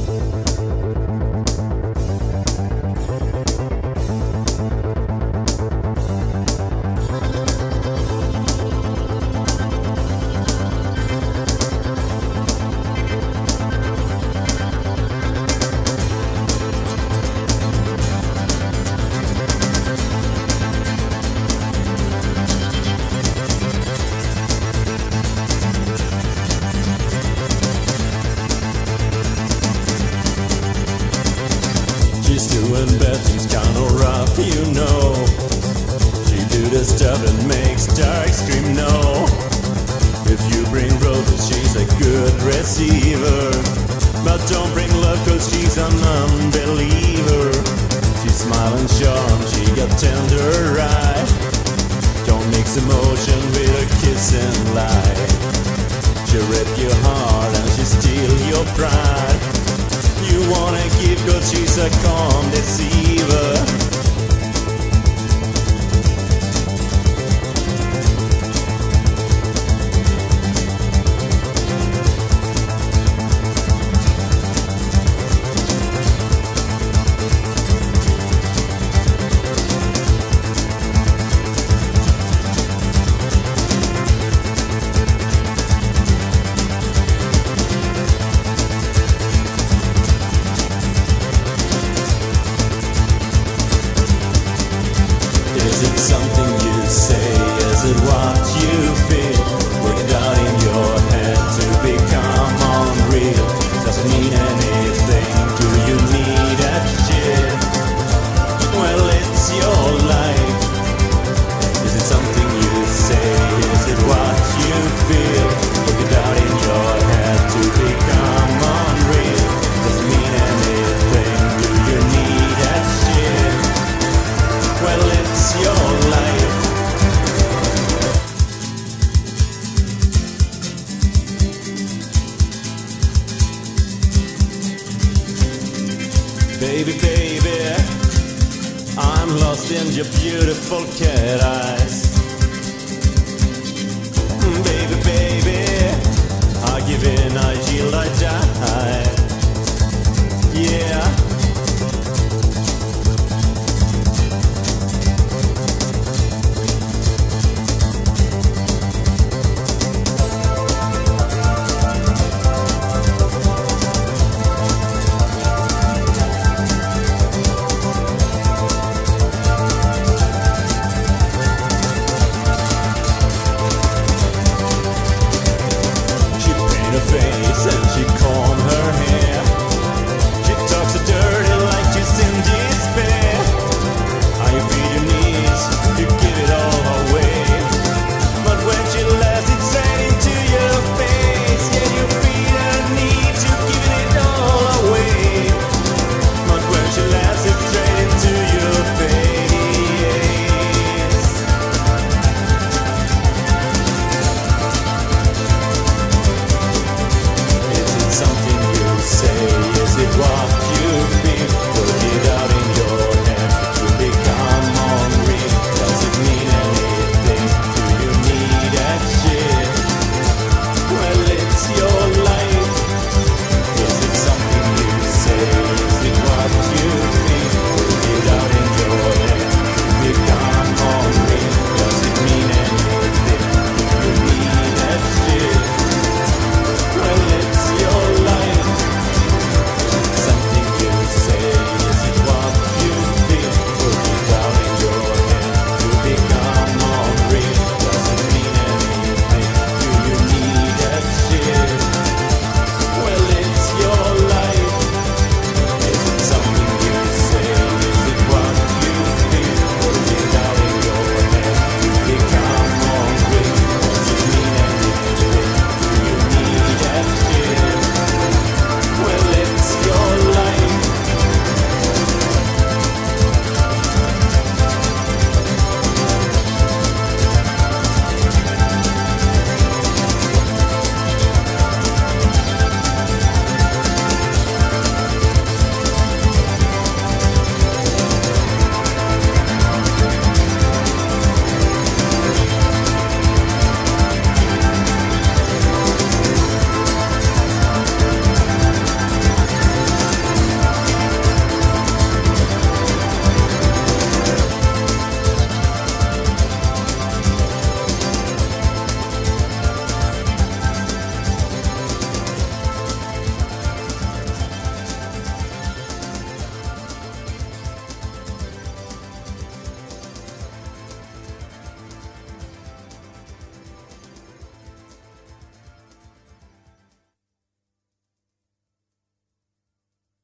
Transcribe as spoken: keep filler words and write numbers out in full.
She's doing bad things, kinda rough, you know. She do the stuff that makes dark scream no. If you bring roses, she's a good receiver. But don't bring love, cause she's an unbeliever. She's smiling charm, she got tender eye. Don't mix emotion with a kiss and lie. She rip your heart and she steal your pride. You wanna give, cause she's a calm deceiver. Is it something you say? Is it what you feel? Work it out in your head to become unreal. Doesn't mean anything. Do you need that shit? Well, it's your life. Is it something you say? Is it what you feel? Work it out in your head to become unreal. Doesn't mean anything. Do you need that shit? Well, it's your life. Baby, baby, I'm lost in your beautiful cat eyes. Baby, baby, I give in, I yield, I die. Yeah. Face and she comb her hair. She talks so dirty like she's in despair. How you beat your knees, you give it all away. But when she laughs, it's straight into your face. Yeah, you beat her knees, you give it all away. But when she laughs, it's straight into your face. Something you say, is it what